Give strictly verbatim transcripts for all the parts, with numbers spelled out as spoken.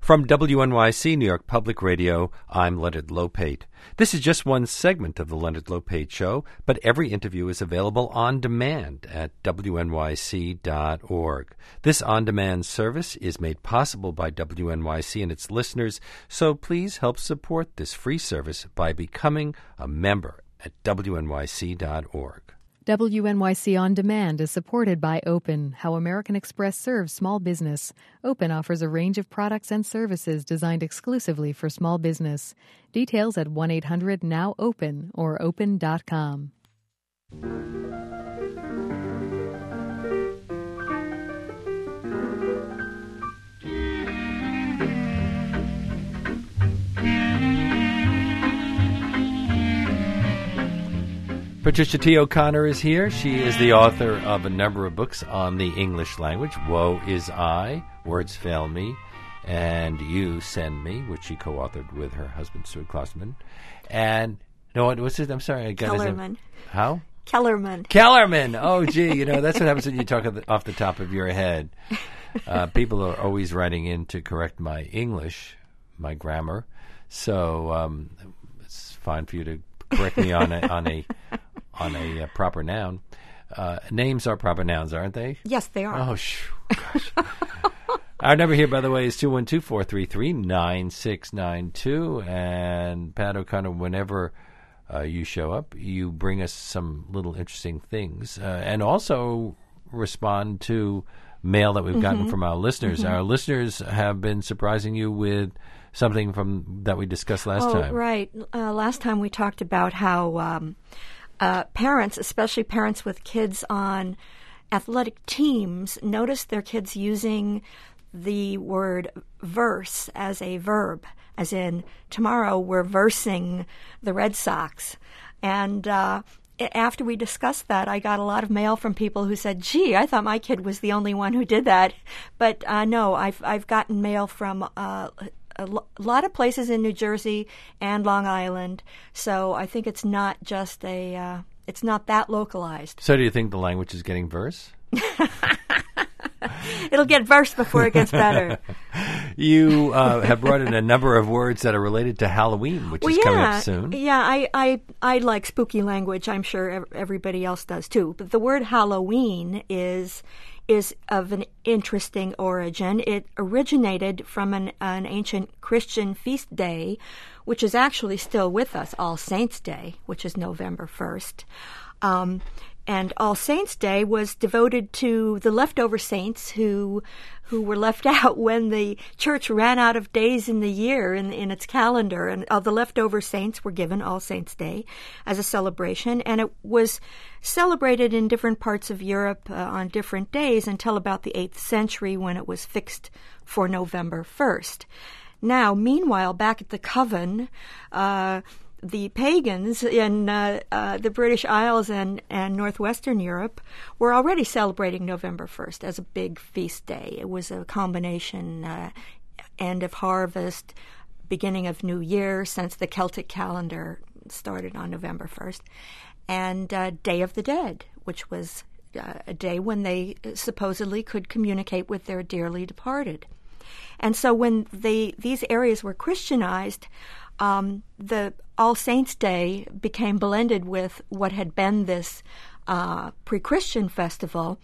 From W N Y C, New York Public Radio, I'm Leonard Lopate. This is just one segment of the Leonard Lopate Show, but every interview is available on demand at W N Y C dot org. This on-demand service is made possible by W N Y C and its listeners, so please help support this free service by becoming a member at W N Y C dot org. W N Y C On Demand is supported by Open, how American Express serves small business. Open offers a range of products and services designed exclusively for small business. Details at one eight hundred now open or open dot com. Patricia T. O'Connor is here. She is the author of a number of books on the English language. Woe is I, Words Fail Me, and You Send Me, which she co-authored with her husband, Stuart Klosterman. And, no, what was it? I'm sorry. I got Kellerman. His How? Kellerman. Kellerman. Oh, gee. You know, that's what happens when you talk off the top of your head. Uh, people are always writing in to correct my English, my grammar. So um, it's fine for you to correct me on a on a on a uh, proper noun. Uh, names are proper nouns, aren't they? Yes, they are. Oh, shoo, gosh. Our number here, by the way, is two one two, four three three, nine six nine two. And Pat O'Connor, whenever uh, you show up, you bring us some little interesting things, uh, and also respond to mail that we've gotten mm-hmm. from our listeners. Mm-hmm. Our listeners have been surprising you with something from that we discussed last oh, time. Right. Uh, last time we talked about how um, uh, parents, especially parents with kids on athletic teams, notice their kids using the word verse as a verb, as in, tomorrow we're versing the Red Sox. And uh, after we discussed that, I got a lot of mail from people who said, gee, I thought my kid was the only one who did that. But uh, no, I've, I've gotten mail from uh, a lot of places in New Jersey and Long Island, so I think it's not just a, uh, it's not that localized. So do you think the language is getting verse? It'll get verse before it gets better. You uh, have brought in a number of words that are related to Halloween, which well, is yeah, coming up soon. Yeah, I, I, I like spooky language. I'm sure everybody else does too. But the word Halloween is is of an interesting origin. It originated from an, an ancient Christian feast day, which is actually still with us, All Saints' Day, which is November first. Um, and All Saints' Day was devoted to the leftover saints who who were left out when the church ran out of days in the year in, in its calendar. And all the leftover saints were given All Saints' Day as a celebration. And it was celebrated in different parts of Europe uh, on different days until about the eighth century when it was fixed for November first. Now, meanwhile, back at the Coven, uh, the pagans in uh, uh, the British Isles and, and northwestern Europe were already celebrating November first as a big feast day. It was a combination uh, end of harvest, beginning of New Year, since the Celtic calendar started on November first, and uh, Day of the Dead, which was uh, a day when they supposedly could communicate with their dearly departed. And so when they, these areas were Christianized, um, the All Saints' Day became blended with what had been this uh, pre-Christian festival.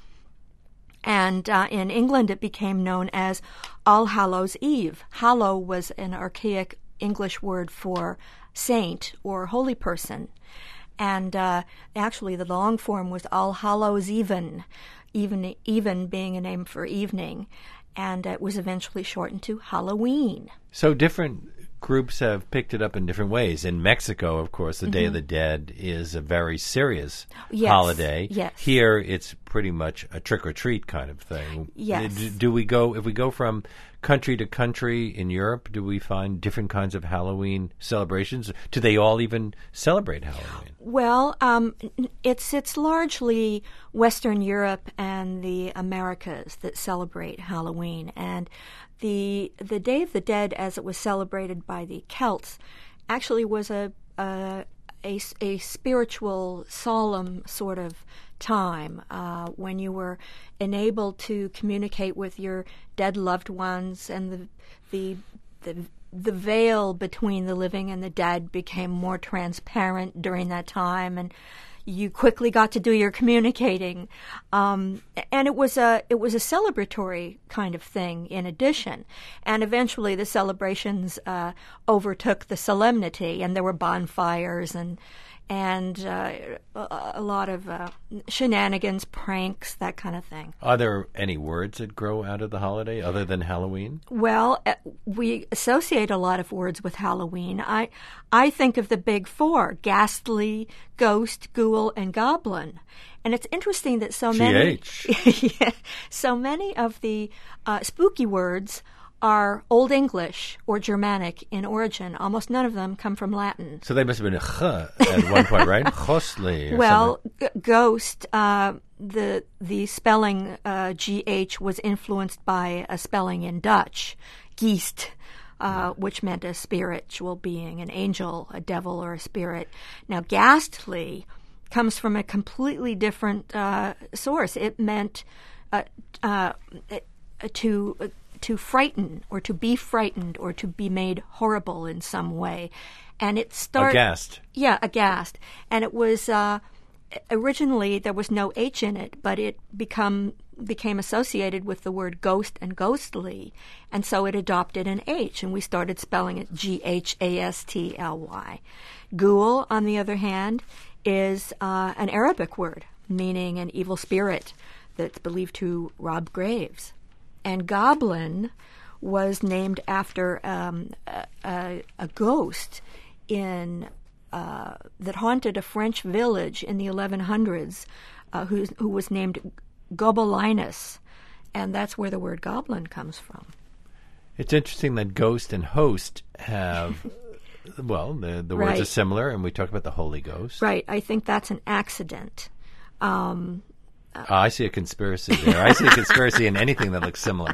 And uh, in England, it became known as All Hallows' Eve. Hallow was an archaic English word for saint or holy person. And uh, actually, the long form was All Hallows' Even, even, even being a name for evening. And it was eventually shortened to Halloween. So different groups have picked it up in different ways. In Mexico, of course, the mm-hmm. Day of the Dead is a very serious yes. holiday. Yes. Here, it's pretty much a trick-or-treat kind of thing. Yes. Do, do we go, if we go from country to country in Europe, do we find different kinds of Halloween celebrations? Do they all even celebrate Halloween? Well, um, it's it's largely Western Europe and the Americas that celebrate Halloween. And the the Day of the Dead, as it was celebrated by the Celts, actually was a a, a, a spiritual, solemn sort of time uh, when you were enabled to communicate with your dead loved ones, and the the the the veil between the living and the dead became more transparent during that time, and you quickly got to do your communicating, um, and it was a it was a celebratory kind of thing in addition. And eventually, the celebrations uh, overtook the solemnity, and there were bonfires and and uh, a, a lot of uh, shenanigans, pranks, that kind of thing. Are there any words that grow out of the holiday other than Halloween? Well, uh, we associate a lot of words with Halloween. I I think of the big four: ghastly, ghost, ghoul, and goblin. And it's interesting that so many, yeah, so many of the uh, spooky words are Old English or Germanic in origin. Almost none of them come from Latin. So they must have been a ch at one point, right? Ghostly. Or well, g- ghost, uh, the the spelling uh, G H was influenced by a spelling in Dutch, geest, uh, which meant a spiritual being, an angel, a devil, or a spirit. Now, ghastly comes from a completely different uh, source. It meant uh, uh, to... Uh, to frighten, or to be frightened, or to be made horrible in some way. And it started... Aghast. Yeah, aghast. And it was... Uh, originally, there was no H in it, but it become became associated with the word ghost and ghostly, and so it adopted an H, and we started spelling it G H A S T L Y. Ghoul, on the other hand, is uh, an Arabic word, meaning an evil spirit that's believed to rob graves. And goblin was named after um, a, a, a ghost in uh, that haunted a French village in the eleven hundreds, uh, who, who was named Gobelinus, and that's where the word goblin comes from. It's interesting that ghost and host have, well, the, the words right. are similar, and we talk about the Holy Ghost. Right. I think that's an accident. Um, Uh, I see a conspiracy there. I see a conspiracy in anything that looks similar.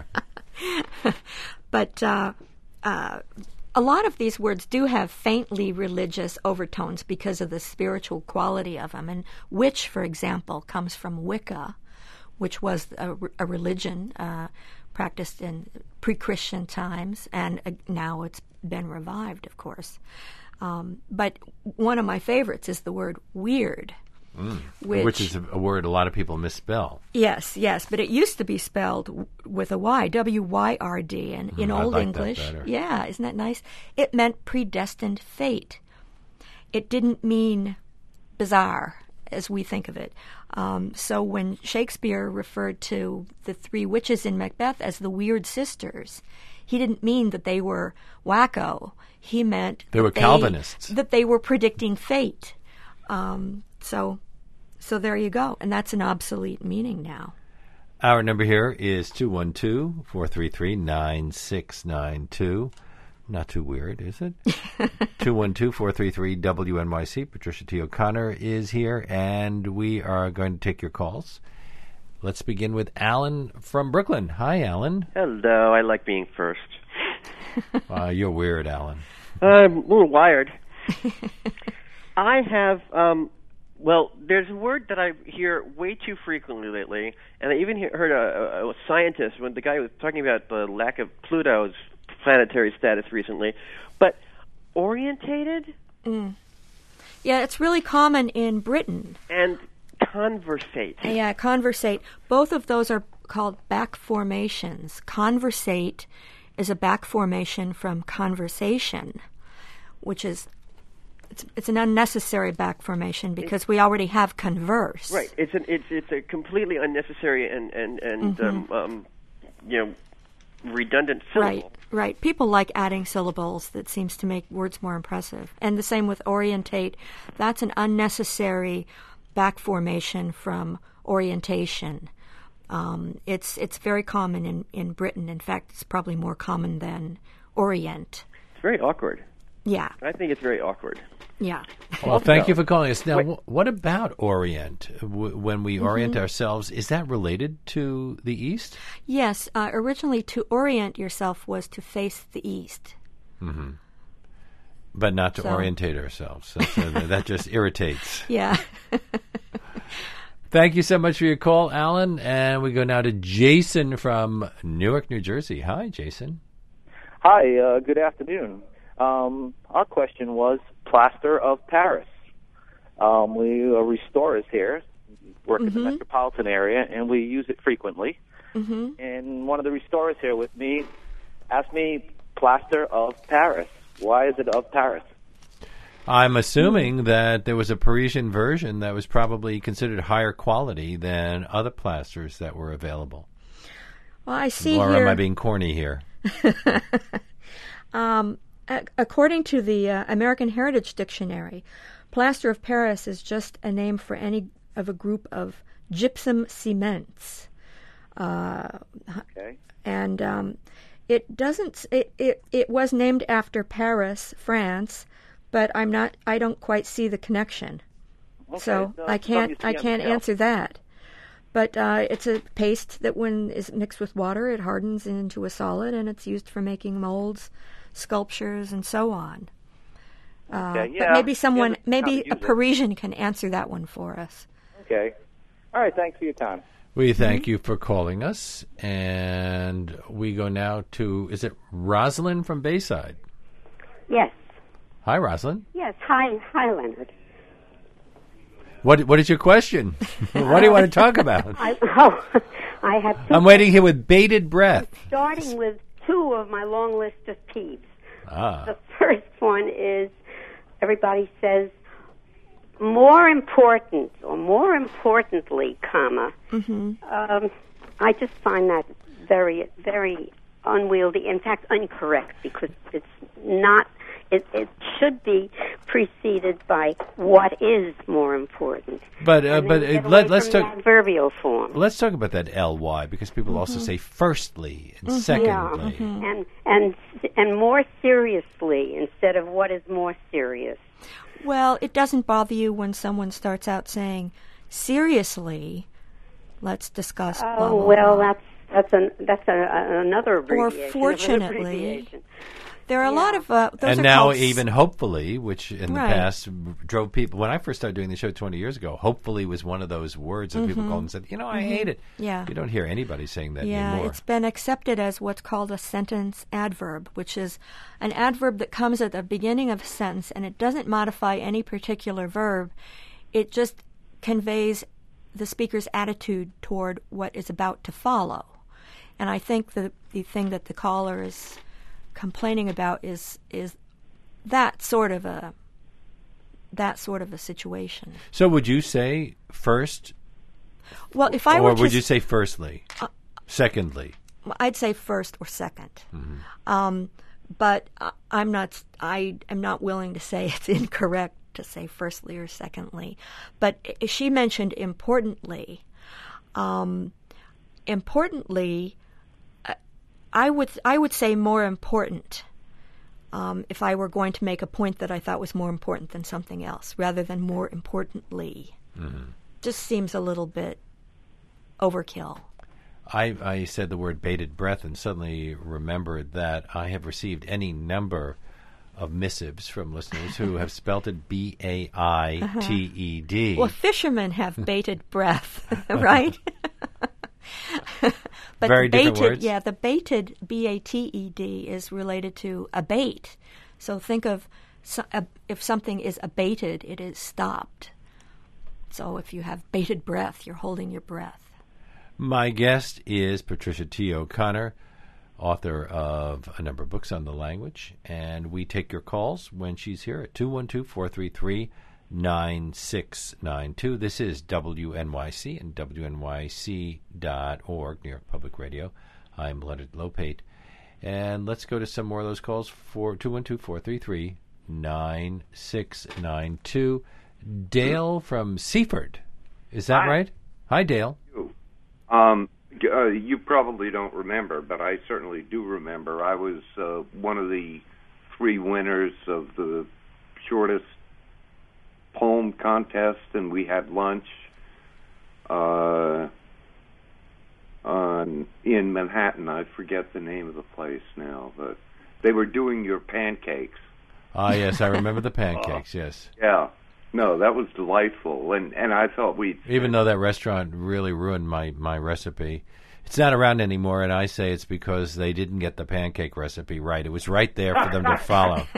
But uh, uh, a lot of these words do have faintly religious overtones because of the spiritual quality of them. And witch, for example, comes from Wicca, which was a, a religion uh, practiced in pre-Christian times, and uh, now it's been revived, of course. Um, but one of my favorites is the word weird. Mm. Which, which is a, a word a lot of people misspell. Yes, yes, but it used to be spelled w- with a Y, W Y R D, and in mm, Old I like English, that better. Yeah, isn't that nice? It meant predestined fate. It didn't mean bizarre, as we think of it. Um, so when Shakespeare referred to the three witches in Macbeth as the weird sisters, he didn't mean that they were wacko. He meant they were they, Calvinists. That they were predicting fate. Um, so... So there you go, and that's an obsolete meaning now. Our number here is two one two, four three three, nine six nine two. Not too weird, is it? two one two, four three three, W N Y C. Patricia T. O'Connor is here, and we are going to take your calls. Let's begin with Alan from Brooklyn. Hi, Alan. Hello, I like being first. uh, you're weird, Alan. I'm a little wired. I have... Um, Well, there's a word that I hear way too frequently lately, and I even hear, heard a, a, a scientist, when the guy was talking about the lack of Pluto's planetary status recently, but orientated? Mm. Yeah, it's really common in Britain. And conversate. Yeah, conversate. Both of those are called back formations. Conversate is a back formation from conversation, which is... It's, it's an unnecessary back formation because we already have converse. Right. It's an it's it's a completely unnecessary and and and mm-hmm. um, um, you know redundant syllable. Right. Right. People like adding syllables. That seems to make words more impressive. And the same with orientate. That's an unnecessary back formation from orientation. Um, it's it's very common in, in Britain. In fact, it's probably more common than orient. It's very awkward. Yeah. I think it's very awkward. Yeah. Well, thank you for calling us. Now, w- what about orient? W- when we mm-hmm. orient ourselves, is that related to the East? Yes. Uh, originally, to orient yourself was to face the East. Mm-hmm. But not to so. orientate ourselves. That's, uh, that just irritates. Yeah. Thank you so much for your call, Alan. And we go now to Jason from Newark, New Jersey. Hi, Jason. Hi, uh, good afternoon. Um, our question was plaster of Paris. Um, we are restorers here, work mm-hmm. in the metropolitan area, and we use it frequently. Mm-hmm. And one of the restorers here with me asked me, plaster of Paris. Why is it of Paris? I'm assuming that there was a Parisian version that was probably considered higher quality than other plasters that were available. Well, I see or here... am I being corny here? um, a- according to the uh, American Heritage Dictionary, plaster of Paris is just a name for any of a group of gypsum cements. Uh, okay. And um, it doesn't... It, it, it was named after Paris, France, but I'm not. I don't quite see the connection, okay, so no, I can't. I can't answer that. But uh, it's a paste that, when is mixed with water, it hardens into a solid, and it's used for making molds, sculptures, and so on. Uh, okay, yeah. But maybe someone, yeah, maybe a Parisian can answer that one for us. Okay. All right. Thanks for your time. We thank mm-hmm. you for calling us, and we go now to. Is it Rosalind from Bayside? Yes. Hi, Rosalind. Yes. Hi, hi, Leonard. What What is your question? What do you want to talk about? I, oh, I have. Two I'm waiting here with bated breath. Starting with two of my long list of peeves. Ah. The first one is everybody says more important or more importantly, comma. Mm-hmm. Um, I just find that very, very unwieldy. In fact, incorrect, because it's not. It, it should be preceded by what is more important. But uh, but uh, let, let's talk adverbial form. Let's talk about that L Y, because people mm-hmm. also say firstly and mm-hmm. secondly, yeah. mm-hmm. and and and more seriously instead of what is more serious. Well, it doesn't bother you when someone starts out saying seriously. Let's discuss. Oh blah, blah, well, blah. that's that's an that's a, a, another abbreviation. Or fortunately. Abbreviation. There are yeah. a lot of uh, those and are now called even hopefully, which in right. the past drove people. When I first started doing the show twenty years ago, hopefully was one of those words that mm-hmm. people called and said, "You know, I mm-hmm. hate it." Yeah, you don't hear anybody saying that yeah, anymore. Yeah, it's been accepted as what's called a sentence adverb, which is an adverb that comes at the beginning of a sentence and it doesn't modify any particular verb. It just conveys the speaker's attitude toward what is about to follow. And I think the the thing that the caller is complaining about is is that sort of a that sort of a situation. So would you say first? Well, if I or were would to, you say firstly, uh, secondly? I'd say first or second. Mm-hmm. Um, but uh, I'm not. I am not willing to say it's incorrect to say firstly or secondly. But she mentioned importantly. Um, importantly. I would I would say more important um, if I were going to make a point that I thought was more important than something else, rather than more importantly. Mm-hmm. Just seems a little bit overkill. I, I said the word bated breath and suddenly remembered that I have received any number of missives from listeners who have spelt it B A I T E D. Uh-huh. Well, fishermen have bated breath, right? But Very the bated, different words. Yeah, the baited, B A T E D, is related to abate. So think of so, uh, if something is abated, it is stopped. So if you have bated breath, you're holding your breath. My guest is Patricia T. O'Connor, author of a number of books on the language, and we take your calls when she's here at two one two, four three three, nine six nine two. This is W N Y C and W N Y C dot org, New York Public Radio. I'm Leonard Lopate. And let's go to some more of those calls for two one two, four three three, nine six nine two. Dale from Seaford. Is that Hi. right? Hi, Dale. Um, uh, you probably don't remember, but I certainly do remember. I was uh, one of the three winners of the shortest poem contest, and we had lunch uh, on, in Manhattan. I forget the name of the place now, but they were doing your pancakes. Ah, yes, I remember the pancakes, uh, yes. Yeah, No, that was delightful, and and I thought we'd... Even though that restaurant really ruined my, my recipe. It's not around anymore, and I say it's because they didn't get the pancake recipe right. It was right there for them to follow.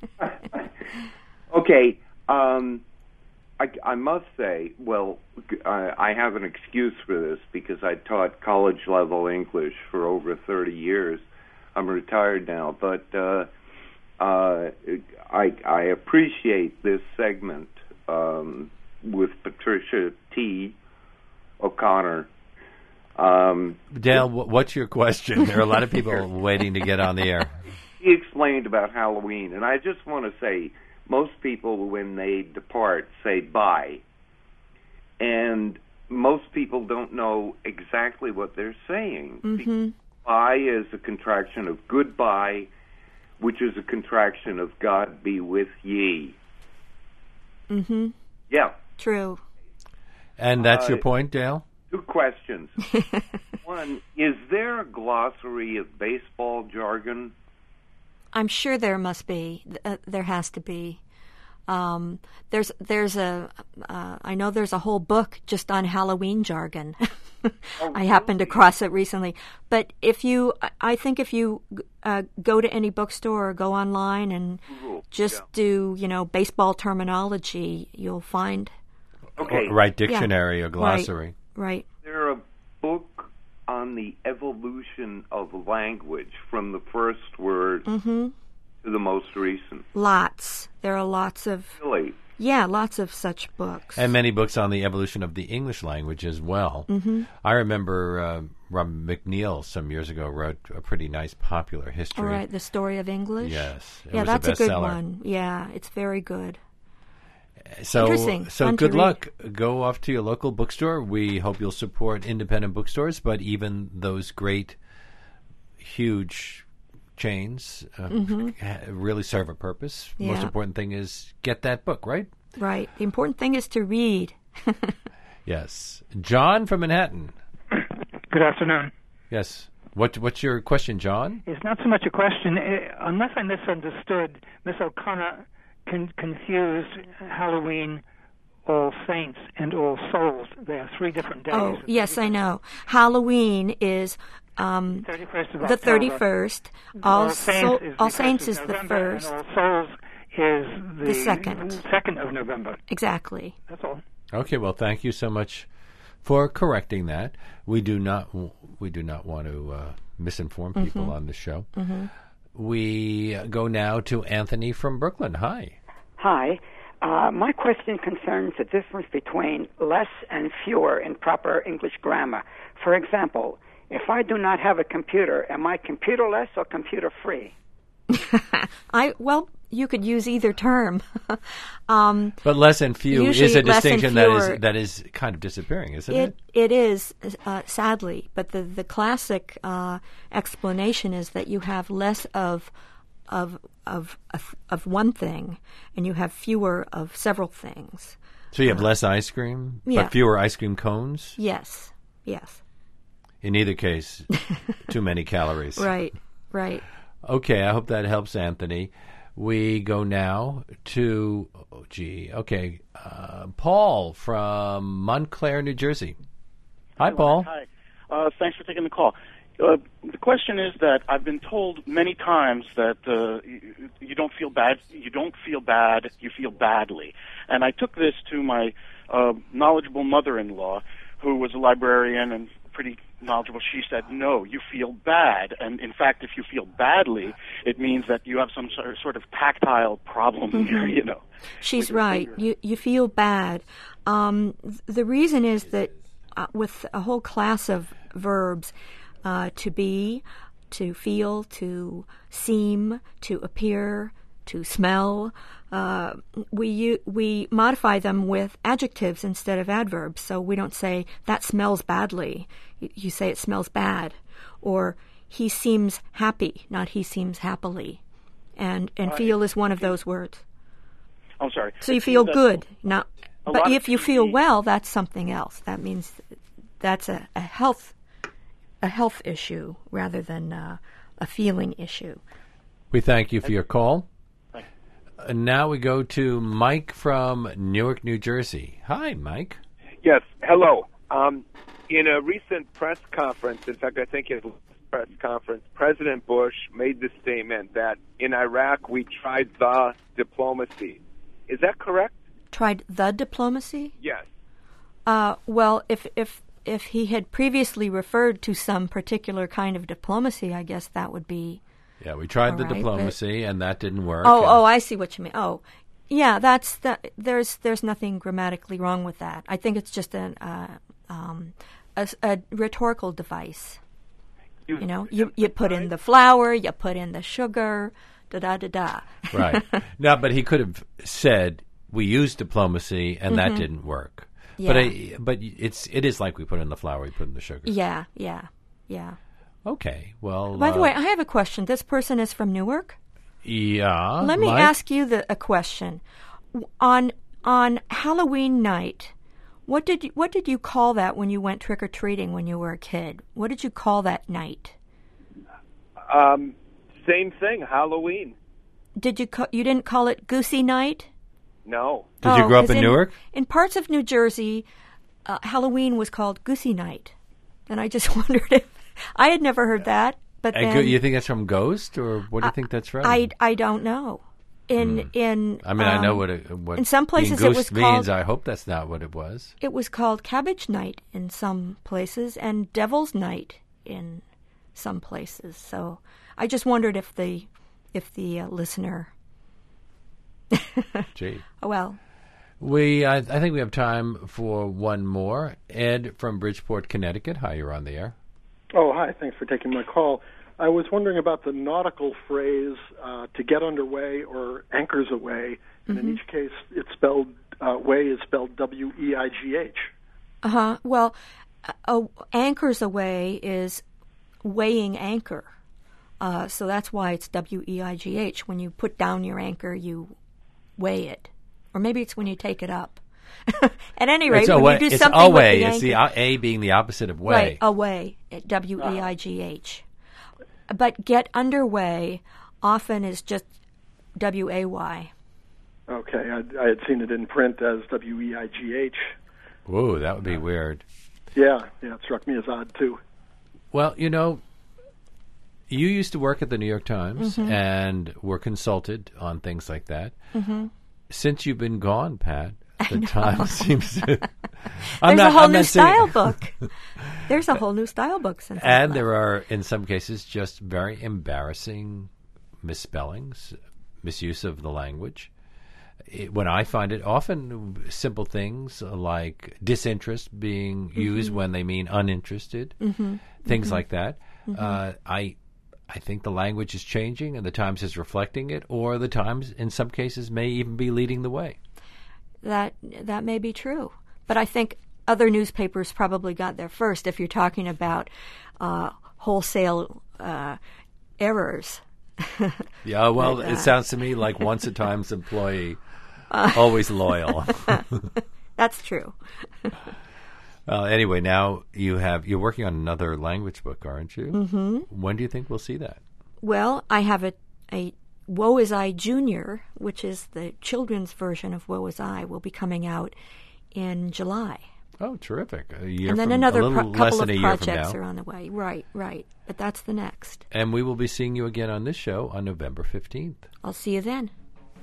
Okay, um, I, I must say, well, I, I have an excuse for this because I taught college-level English for over thirty years. I'm retired now, but uh, uh, I, I appreciate this segment um, with Patricia T. O'Connor. Um, Dale, what's your question? There are a lot of people waiting to get on the air. He explained about Halloween, and I just want to say, most people, when they depart, say bye. And most people don't know exactly what they're saying. Mm-hmm. Bye is a contraction of goodbye, which is a contraction of God be with ye. Mm-hmm. Yeah. True. And that's Uh, your point, Dale? Two questions. One, is there a glossary of baseball jargon? I'm sure there must be. Uh, there has to be. Um, there's there's a uh, I know there's a whole book just on Halloween jargon. Oh, I happened across it recently. But if you, I think if you uh, go to any bookstore or go online and Google, just yeah. do, you know, baseball terminology, you'll find. Okay. Or, right dictionary Yeah. or glossary. Right. Is there a book on the evolution of language from the first word Mm-hmm. to the most recent? Lots. There are lots of, Really? yeah, lots of such books. And many books on the evolution of the English language as well. Mm-hmm. I remember uh, Robert McNeil some years ago wrote a pretty nice popular history. All right, The Story of English. Yes. It Yeah, was that's a a good bestseller. one. Yeah, it's very good. So, Interesting. so Fun to good read. luck. Go off to your local bookstore. We hope you'll support independent bookstores, but even those great, huge chains uh, ha- really serve a purpose. Most Mm-hmm. Yeah. important thing is get that book, right? Right. The important thing is to read. Yes. John from Manhattan. Good afternoon. Yes. What What's your question, John? It's not so much a question. Uh, unless I misunderstood, Miss O'Connor con- confused Halloween, All Saints, and All Souls. They are three different days. Oh, yes, I know. Halloween is um, thirty-first of the October. thirty-first. All, All Saints Soul- is, All because Saints of is the November, first. and All Souls is the, The second. second of November. Exactly. That's all. Okay. Well, thank you so much for correcting that. We do not we do not want to uh, misinform people Mm-hmm. on the show. Mm-hmm. We go now to Anthony from Brooklyn. Hi. Hi. Uh, my question concerns the difference between less and fewer in proper English grammar. For example, if I do not have a computer, am I computerless or computer free? I well, you could use either term. um, But less and few Usually is a less and distinction that fewer. is that is kind of disappearing, isn't it? it it is uh, sadly, but the the classic uh, explanation is that you have less of of of of of one thing, and you have fewer of several things. So you have less ice cream, yeah. but fewer ice cream cones. Yes. Yes. In either case, too many calories. Right. Right. Okay, I hope that helps, Anthony. We go now to, oh, gee, okay, uh, Paul from Montclair, New Jersey. Hi, Paul. Hi. Uh, thanks for taking the call. Uh, the question is that I've been told many times that uh, you, you don't feel bad. You don't feel bad. You feel badly. And I took this to my uh, knowledgeable mother-in-law, who was a librarian and pretty knowledgeable. She said, no, you feel bad. And in fact, if you feel badly, it means that you have some sort of, sort of tactile problem Mm-hmm. here, you know. She's right. You you feel bad. Um, th- the reason is that uh, with a whole class of verbs, uh, to be, to feel, to seem, to appear, to smell, uh, we u- we modify them with adjectives instead of adverbs. So we don't say that smells badly. You, you say it smells bad, or he seems happy, not he seems happily, and and Uh, feel is one of those words. I'm sorry. So you feel That- good, not. a But lot if of you feel T V well, that's something else. That means that's a, a health a health issue rather than uh, a feeling issue. We thank you for your call. Thank Uh, and now we go to Mike from Newark, New Jersey. Hi, Mike. Yes, hello. Um, in a recent press conference, in fact, I think his press conference, President Bush made the statement that in Iraq we tried the diplomacy. Is that correct? Tried the diplomacy? Yes. Uh, well, if if if he had previously referred to some particular kind of diplomacy, I guess that would be. Yeah, we tried the right, diplomacy, and that didn't work. Oh, and... oh, I see what you mean. Oh, yeah, that's that. There's there's nothing grammatically wrong with that. I think it's just an uh, um, a, a rhetorical device. You, you know, you you put in the flour, you put in the sugar, da da da da. Right. No, but he could have said we used diplomacy, and mm-hmm. that didn't work. Yeah. But I, but it's it is like we put in the flour, we put in the sugar. Yeah, yeah, yeah. Okay, well... By the uh, way, I have a question. This person is from Newark? Yeah. Let me Mike? ask you the, a question. On on Halloween night, what did you, what did you call that when you went trick-or-treating when you were a kid? What did you call that night? Um, same thing, Halloween. Did you ca- you didn't call it Goosey Night? No. Did oh, you grow up in, in Newark? In parts of New Jersey, uh, Halloween was called Goosey Night. And I just wondered if... I had never heard that, but and then... go, you think that's from Ghost, or what do you uh, think that's from? I, I don't know. In mm. in I mean, um, I know what it, what in some places being it was Ghost means. called, I hope that's not what it was. It was called Cabbage Night in some places and Devil's Night in some places. So I just wondered if the if the uh, listener... Gee. Oh, well... We, I, I think we have time for one more. Ed from Bridgeport, Connecticut. Hi, you're on the air. Oh, hi. Thanks for taking my call. I was wondering about the nautical phrase uh, to get underway or anchors away. And mm-hmm. in each case, it's spelled, uh, way is spelled W E I G H. Uh-huh. Well, uh, anchors away is weighing anchor. Uh, so that's why it's W E I G H. When you put down your anchor, you weigh it. Or maybe it's when you take it up. At any rate, it's when away. you do it's something away. with the It's the uh, A being the opposite of way. Right, away, W E I G H. But get underway often is just W A Y. Okay, I, I had seen it in print as W E I G H. Whoa, that would be weird. Yeah, yeah, it struck me as odd, too. Well, you know, you used to work at the New York Times mm-hmm. and were consulted on things like that. Mm-hmm. Since you've been gone, Pat, the time seems to... There's I'm not, a whole I'm new style saying... book. There's a whole new style book since And there are, in some cases, just very embarrassing misspellings, misuse of the language. It, when I find it, often simple things like disinterest being mm-hmm. used when they mean uninterested, mm-hmm. things mm-hmm. like that. Mm-hmm. Uh, I... I think the language is changing and the Times is reflecting it, or the Times, in some cases, may even be leading the way. That that may be true. But I think other newspapers probably got there first if you're talking about uh, wholesale uh, errors. Yeah, well, but, uh, it sounds to me like once a Times employee, uh, always loyal. That's true. Well, anyway, now you have you're working on another language book, aren't you? Mm-hmm. When do you think we'll see that? Well, I have a, a Woe Is I Junior, which is the children's version of Woe Is I, will be coming out in July. Oh, terrific! A year and then from, another a little pro- less couple than of a year projects from now. are on the way. Right, right. But that's the next. And we will be seeing you again on this show on November fifteenth. I'll see you then.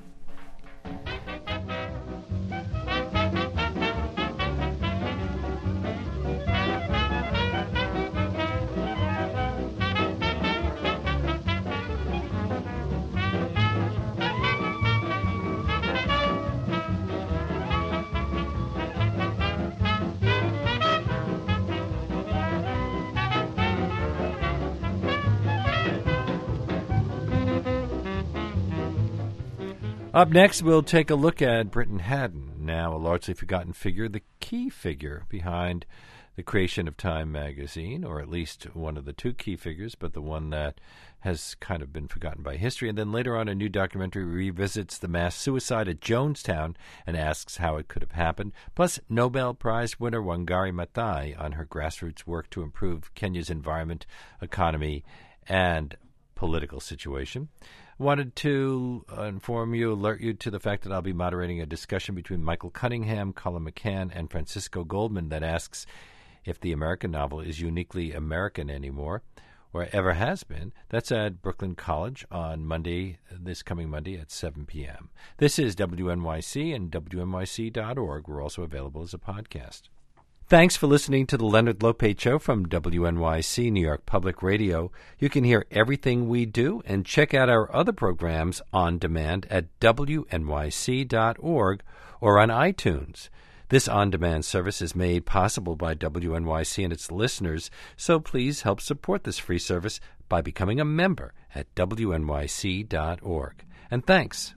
Up next, we'll take a look at Britton Haddon, now a largely forgotten figure, the key figure behind the creation of Time magazine, or at least one of the two key figures, but the one that has kind of been forgotten by history. And then later on, a new documentary revisits the mass suicide at Jonestown and asks how it could have happened. Plus, Nobel Prize winner Wangari Maathai on her grassroots work to improve Kenya's environment, economy, and political situation. Wanted to inform you, alert you to the fact that I'll be moderating a discussion between Michael Cunningham, Colin McCann, and Francisco Goldman that asks if the American novel is uniquely American anymore, or ever has been. That's at Brooklyn College on Monday, this coming Monday at seven p.m. This is W N Y C and W N Y C dot org. We're also available as a podcast. Thanks for listening to the Leonard Lopate Show from W N Y C, New York Public Radio. You can hear everything we do and check out our other programs on demand at W N Y C dot org or on iTunes. This on-demand service is made possible by W N Y C and its listeners, so please help support this free service by becoming a member at W N Y C dot org. And thanks.